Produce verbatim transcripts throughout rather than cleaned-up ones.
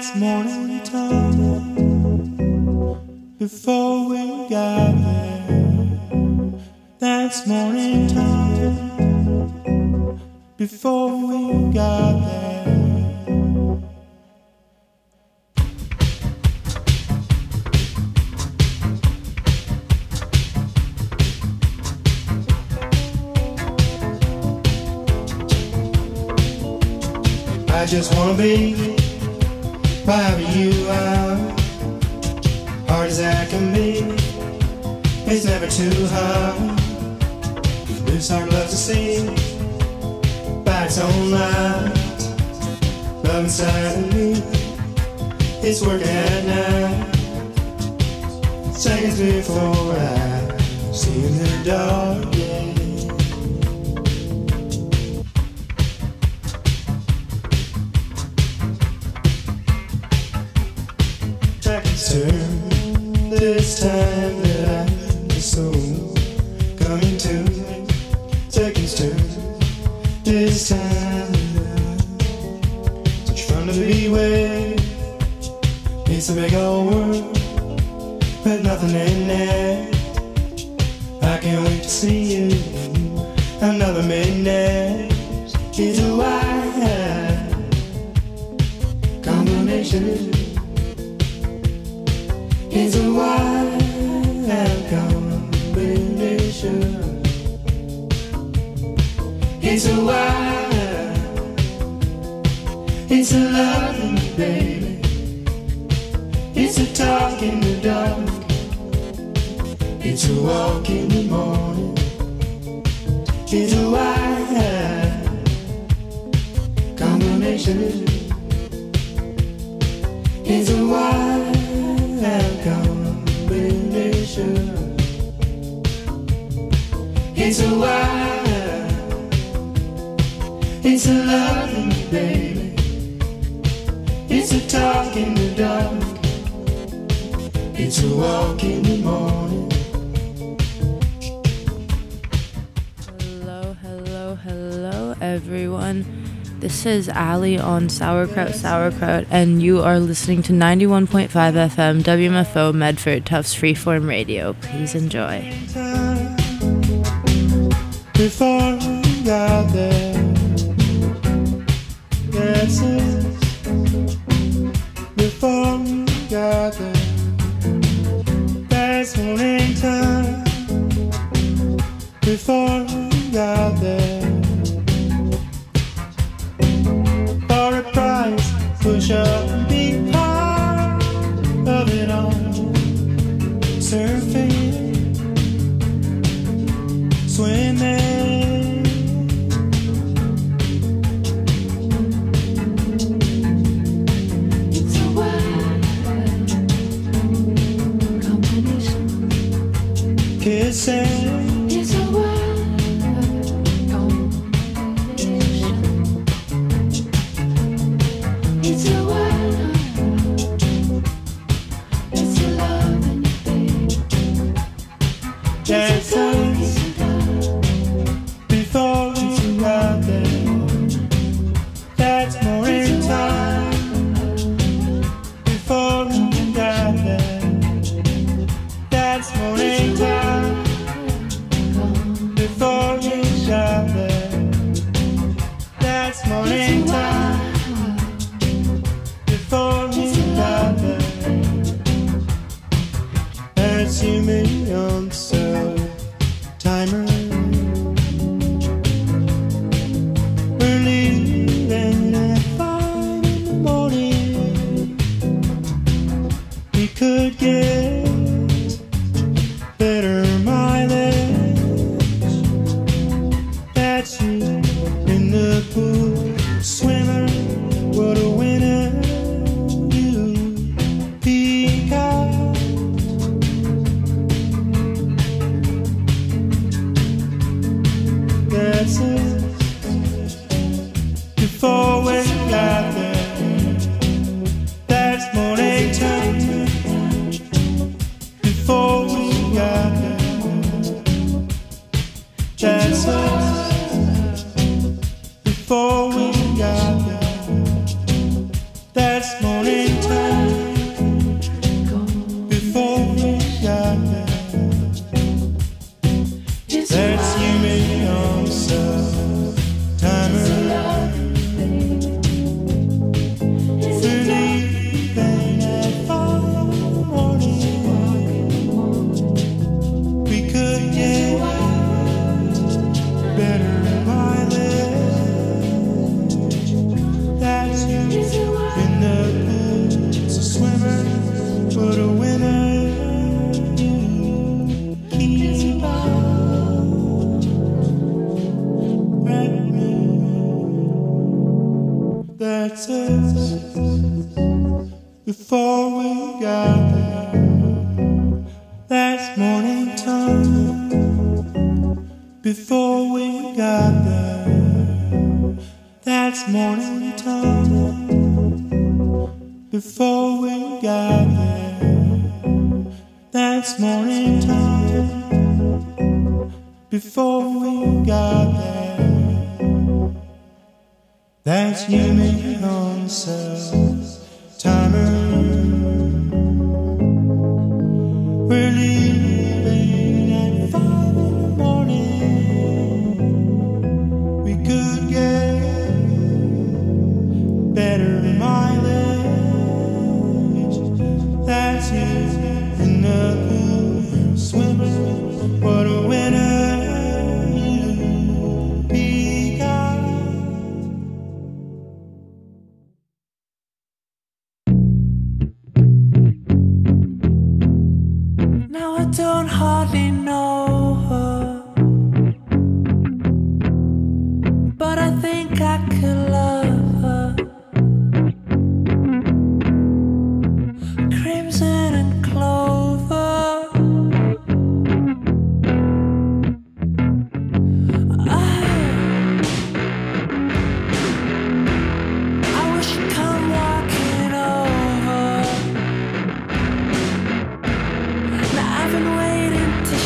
That's morning time. Before we got there, that's morning time. Before we got there. I just wanna be wherever you are, hard as I can be. It's never too hard. This heart loves to see by its own light. Love inside of me, it's working at night. Seconds before I see in the dark, yeah. Turn this time that I was so coming to me. Seconds turn this time that I such fun to be with. It's a big old world with nothing in it. I can't wait to see you another midnight. It's a wild combination. It's a wild combination. It's a wild, it's a loving baby. It's a talk in the dark. It's a walk in the morning. It's a wild combination. It's a wild combination. It's a wild, it's a loving baby. It's a talk in the dark. It's a walk in the morning. Hello, hello, hello, everyone. This is Ali on Sauerkraut Sauerkraut, and you are listening to ninety-one point five F M W M F O Medford Tufts Freeform Radio. Please enjoy. Before we got there, that's it. Before we got there, that's morning time. Before we got there. For a price, push up and be part of it all. Surfing, swimming, in the pool's a swimmer, but a winner. You keep on at me. That's us before we got there. That's morning time before we got there. That's morning time before we got there. That's morning time before we got there. That's you, me, on cell timer. We're leaving at five in the morning. We could get better mileage. That's you in the pool, swimmer. What a winner you become. Now I don't hardly know her, but I think I could love her. Crimson and clover, oh, I wish you'd come walking over. Now I've been waiting to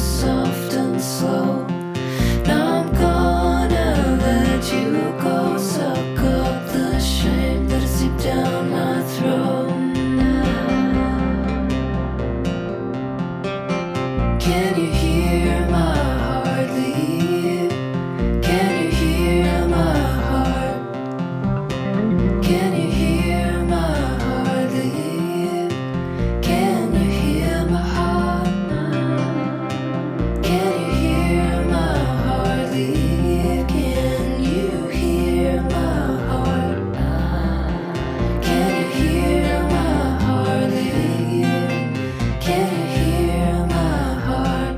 soft and slow. Now I'm gonna let you go. Suck up the shame that is deep down my throat. Can you hear my heart leave? Can you hear my heart? Can you hear my heart leave? Can you hear my heart? Can you hear my heart leave? Can you hear my heart? Can you hear my heart leave? Can you hear my heart?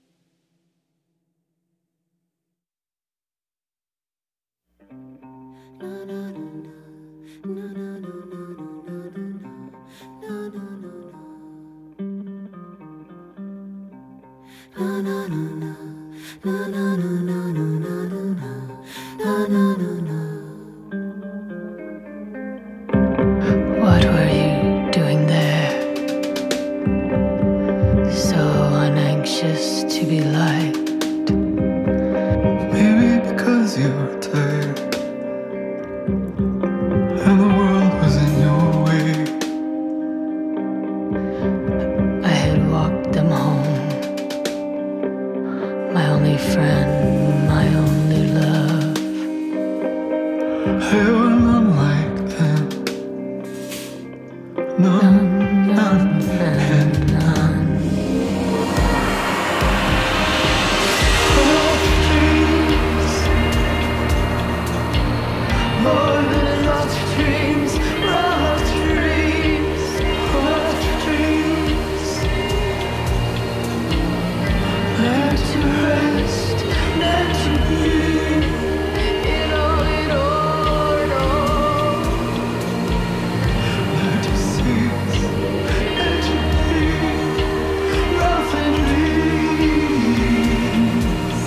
What were you doing there? So unanxious to be liked. Maybe because you were tired and the world was in your way. I had walked them home. My only friend, my only love. They were none like them. None, none, and none. Rough dreams, more than rough dreams, rough dreams, rough dreams. Let to rest, let to be. It all, it all, it all. Let to cease, let to be. Rough and dreams.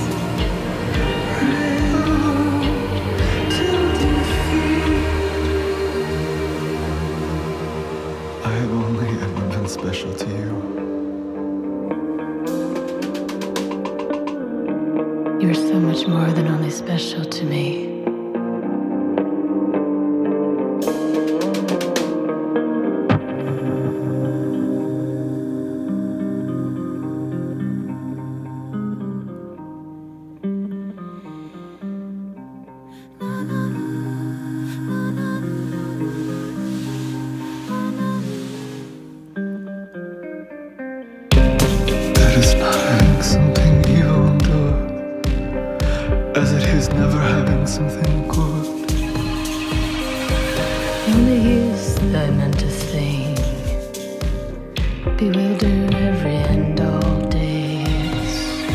Real to defeat. I have only ever been special to you. You're so much more than only special to me. That is not having something evil endure, as it is never having something good. Only years that I meant to sing bewilder every and all days.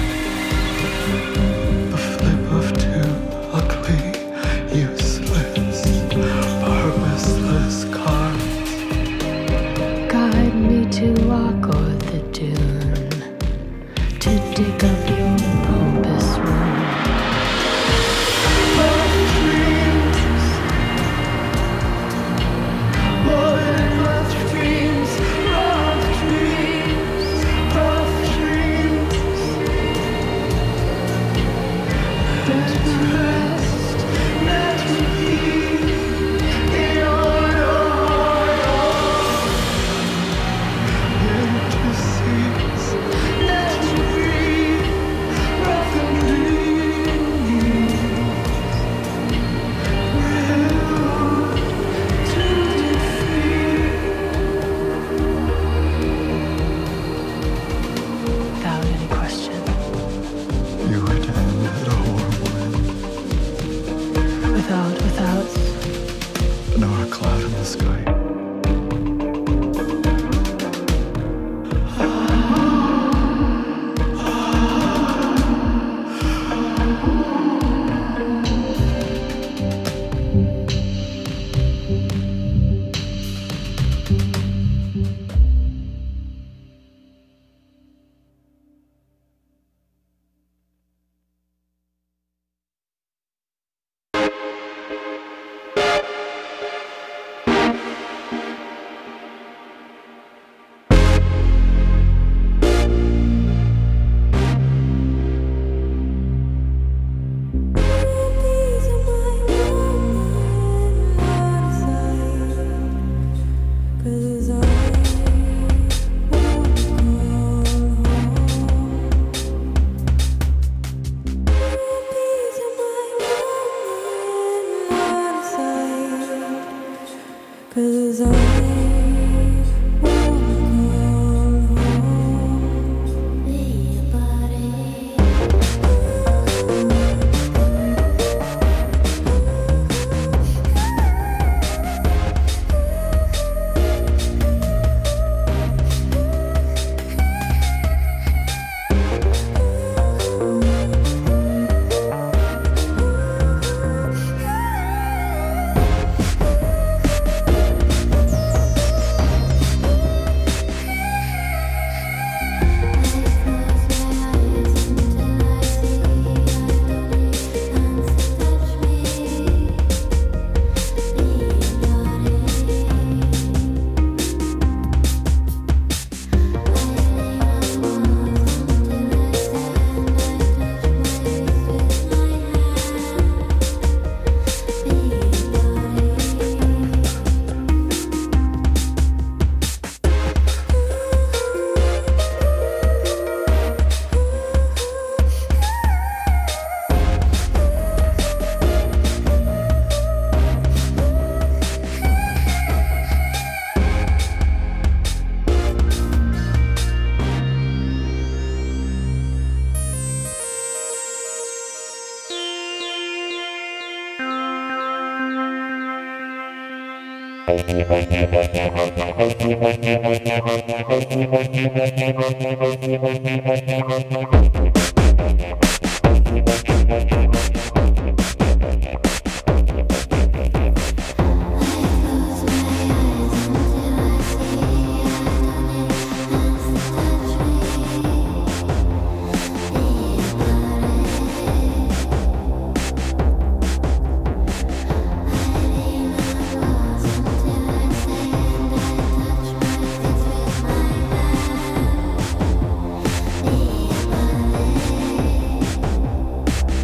The flip of two ugly, useless, purposeless cards. Guide me to walk o'er the dune, to dig up your pompous room. Rough dreams, more than rough dreams, rough dreams, rough dreams. Let to rest, let to be. It all, it all, it all. Let to cease, let to breathe. Thank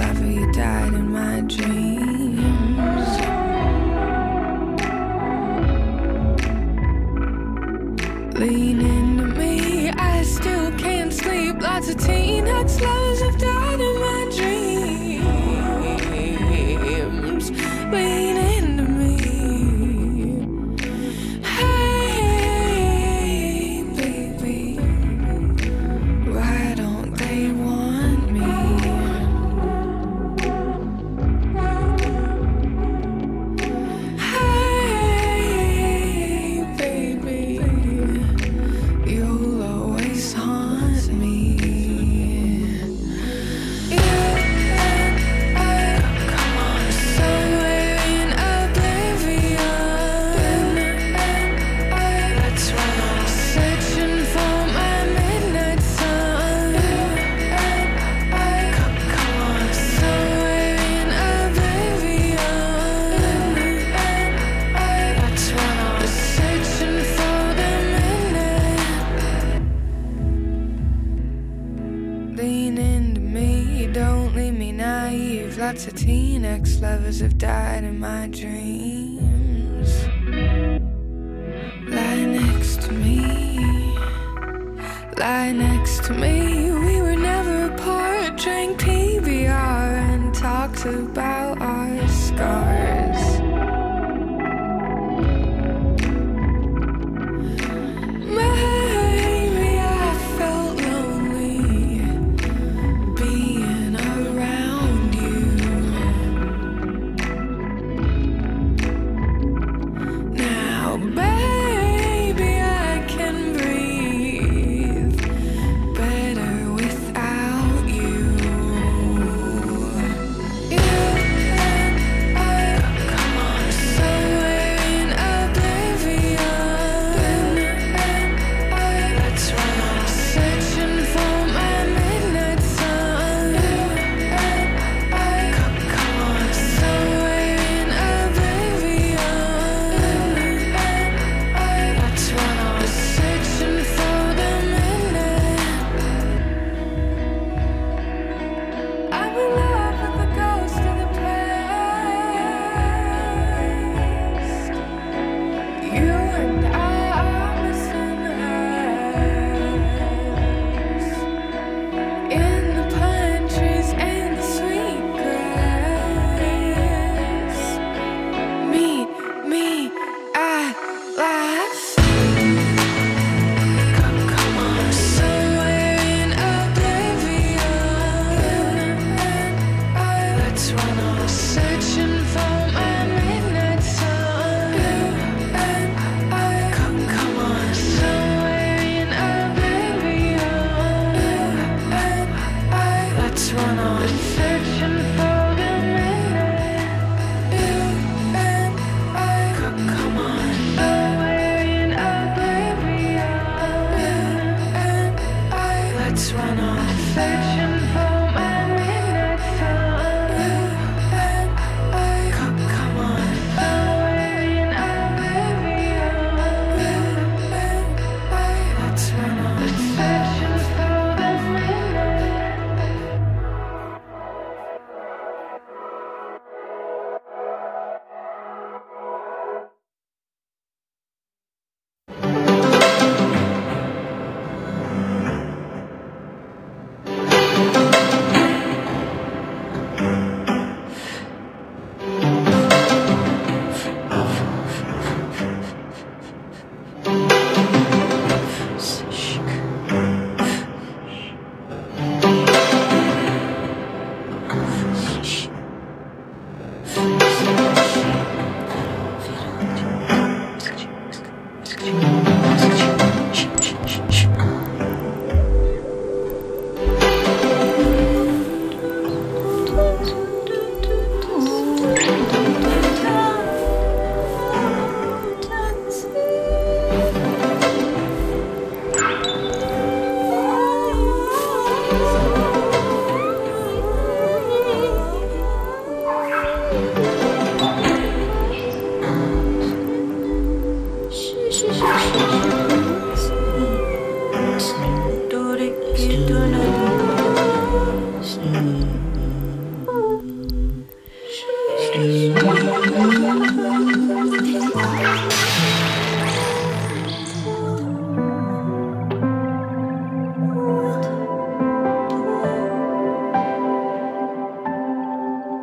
alive or you died in my dreams. Lean into me, I still can't sleep. Lots of teen ex lovers have died in my dreams. Lean into me. Hey, baby, why don't they want me? Hey, baby, you'll always haunt me. You and I, come on, somewhere in oblivion. Let's run on, searching for my midnight sun. Come, come on, somewhere in oblivion. Let's run on, searching for the midnight. Lean into me, don't leave me naive. Lots of teen ex-lovers have died in my dreams. Lie next to me, lie next to me. We were never apart, drank P B R and talked about our scars. Maybe I felt lonely being around you. Now, baby, I can breathe better without you. You and I, come on, somewhere in oblivion. Let's run on, searching for my midnight sun. Come, come on, somewhere in oblivion. Let's run on, searching for the midnight. I'm in love with the ghost of the past. You and I are missing us in the pine trees and the sweet grass. Meet me at last. Come, come on, somewhere in oblivion. Let's run on, searching for my midnight sun. Come, come on, somewhere in oblivion. Let's run on, searching for the midnight. Come, come on, somewhere in oblivion. Let's run on, searching for my midnight sun.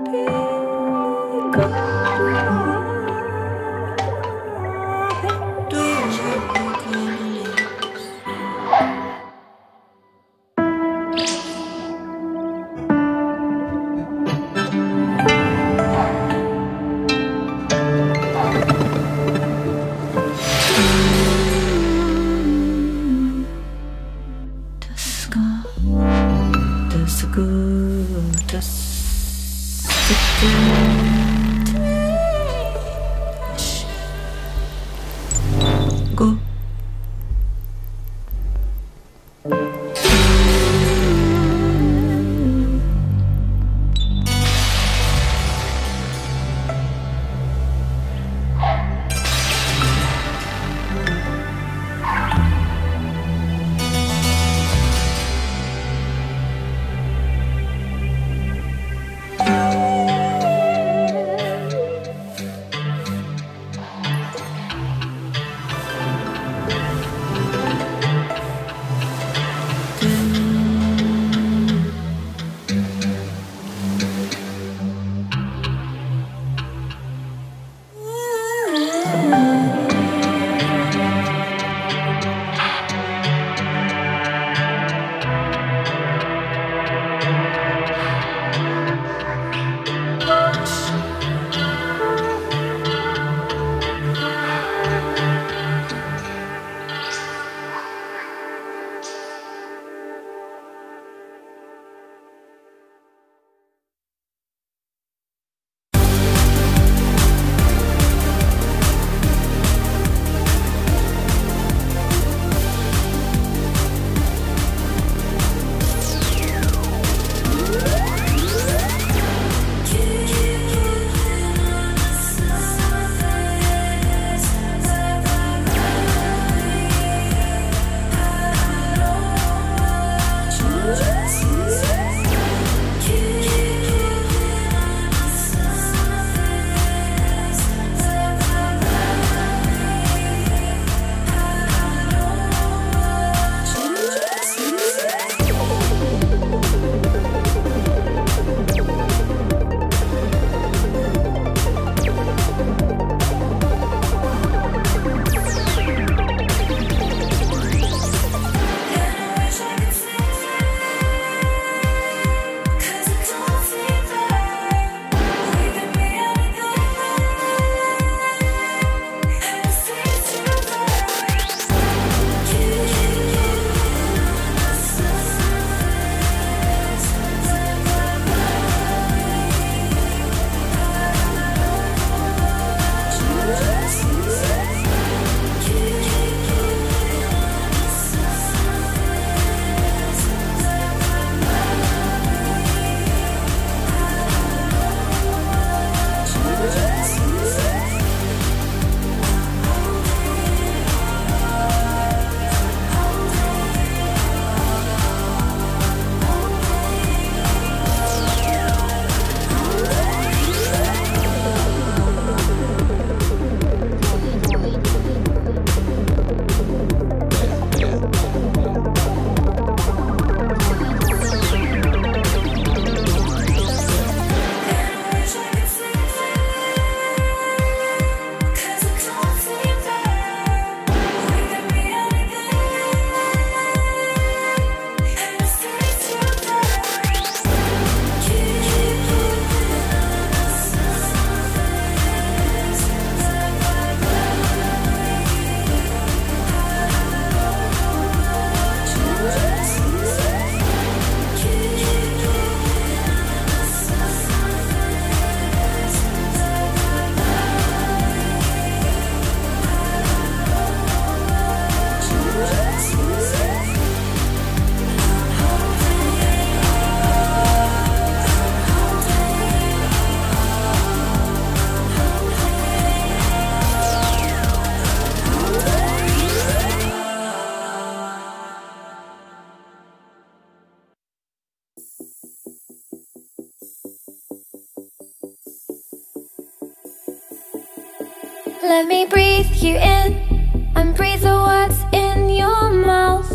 Let me breathe you in and breathe the words in your mouth.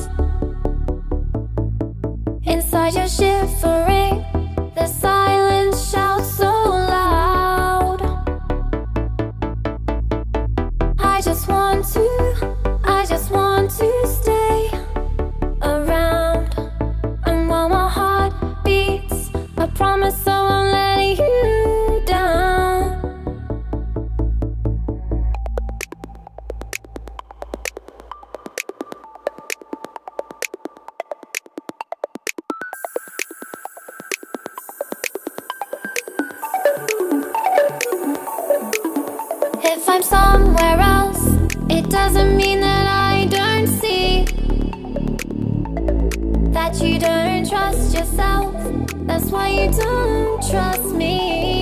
Inside you're shivering, the silence shouts so I'm somewhere else, it doesn't mean that I don't see that you don't trust yourself. That's why you don't trust me.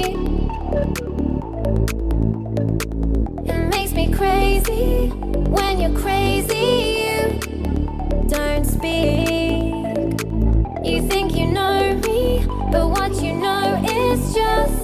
It makes me crazy when you're crazy. You don't speak. You think you know me, but what you know is just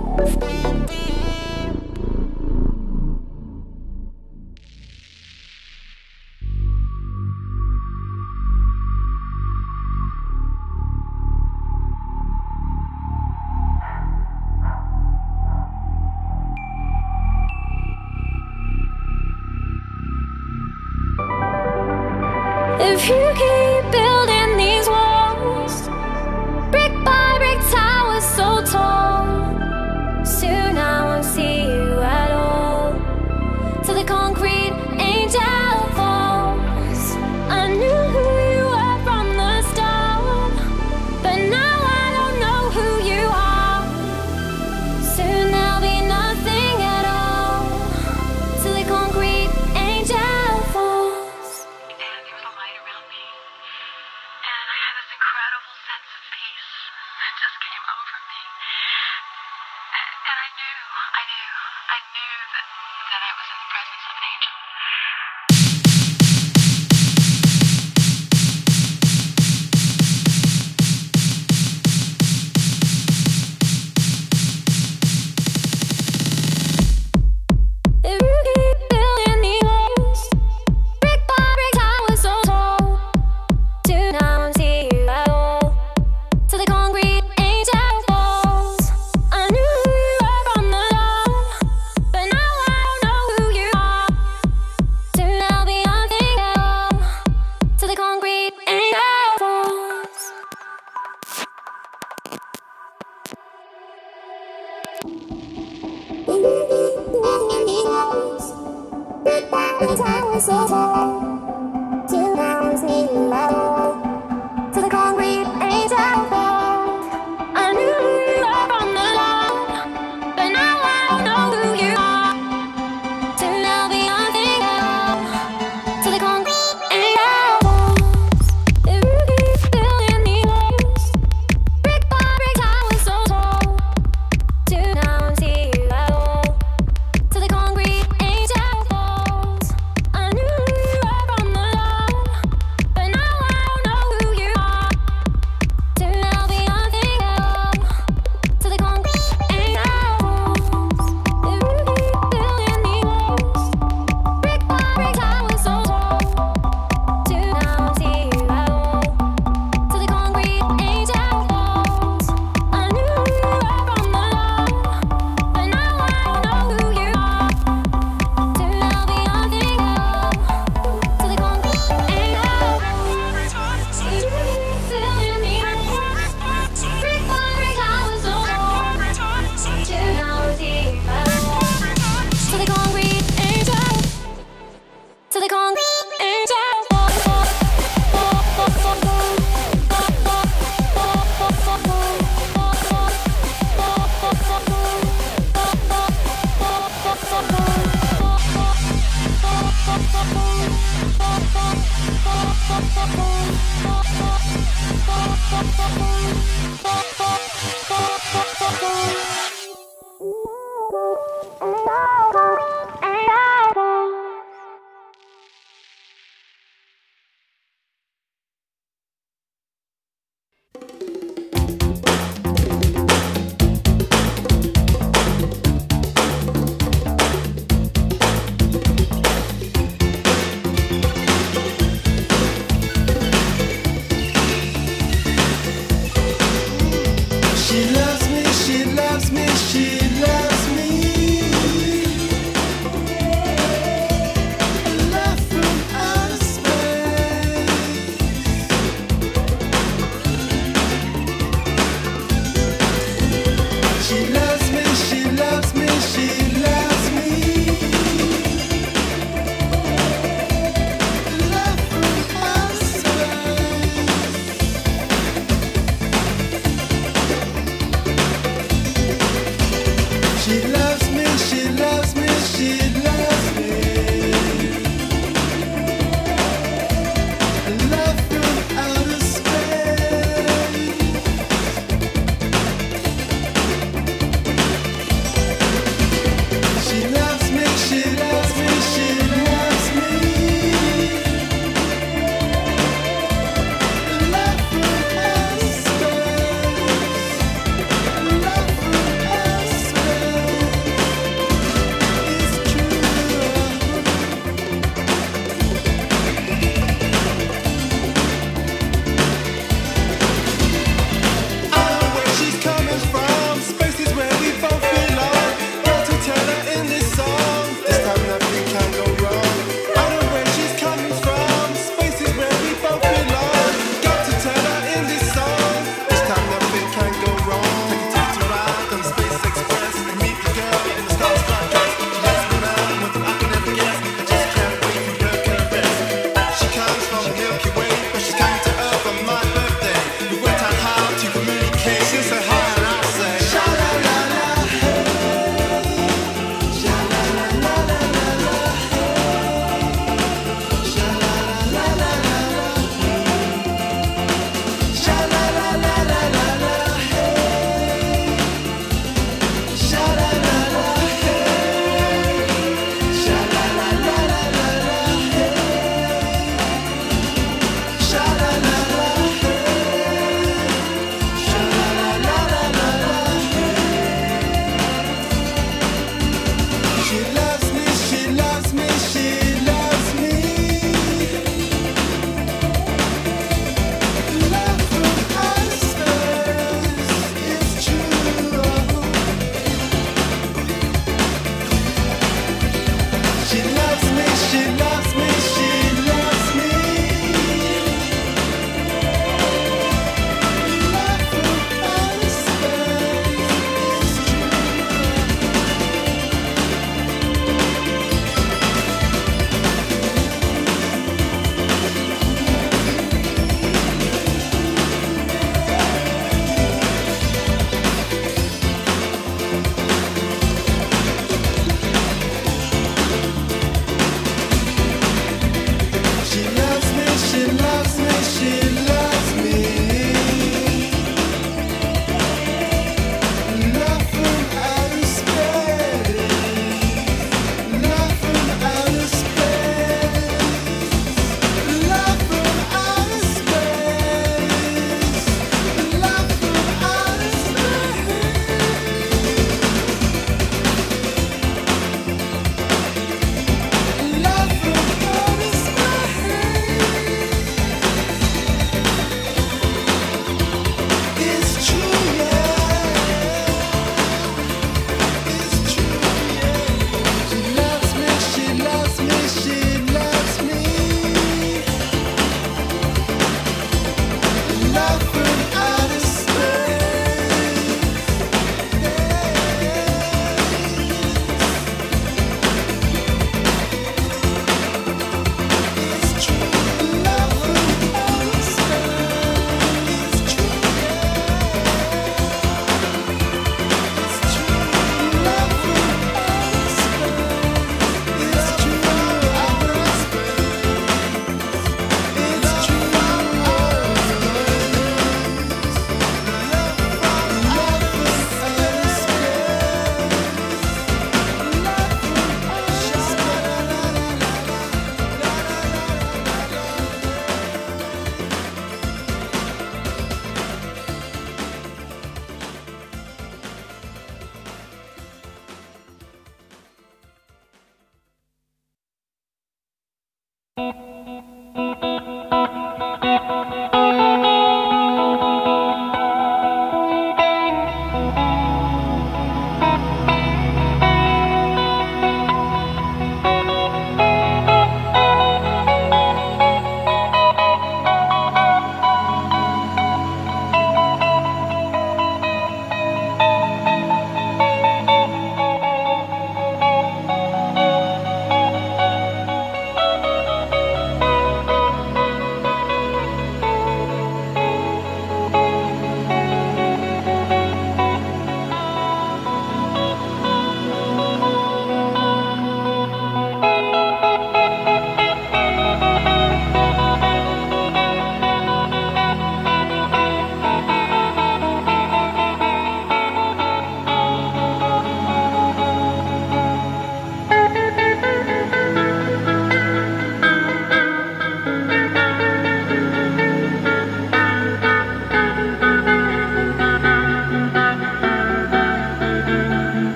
if you keep building these walls, brick by brick towers so tall, soon I won't see you at all, till the concrete angel falls. I knew who you were from the start, but now I don't know who you are. Soon there'll be nothing at all, till the concrete angel falls. And there was a light around me, and I had this incredible sense of peace that just came over me. And I knew, I knew, I knew that, that I was in the presence of an angel. If you keep building these walls, brick by brick towers so tall, soon I won't see you at all, till the concrete angel falls. I knew who you were from the start, but now I don't know who you are. Soon there'll be nothing at all, till the concrete angel falls. Brick by brick towers so tall, soon I won't see you at all, till the concrete angel falls. I knew who you were from the start, but now I don't know who you are. Soon there'll be nothing at all, till the concrete angel falls. If you keep building these walls, brick by brick towers so tall, soon I won't see you at all, till the concrete angel falls. I knew who you were from the start, but now I don't know who you are. Soon there'll be nothing at all, till the concrete angel falls. If you keep building these walls, brick by brick towers so tall, soon I won't see you at all, till the concrete angel falls. I knew who you were from the start, but now I don't know who you are. Soon there'll be nothing at all, till the concrete angel falls. If you keep building these walls, brick by brick towers so tall, soon I won't see you at all, till the concrete angel falls. I knew who you were from the start, but now I don't know who you are. Soon there'll be nothing at all, till the concrete angel falls. If you keep building these walls, brick by brick towers so tall, soon I won't see you at all, till the concrete angel falls. I knew who you were from the start, but now I don't know who you are. Soon there'll be nothing at all, till the concrete angel falls.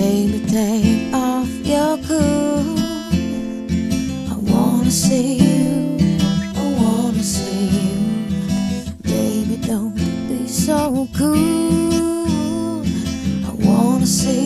Baby, take off your cool. I wanna see you, I wanna see you. Baby, don't be so cool. I wanna see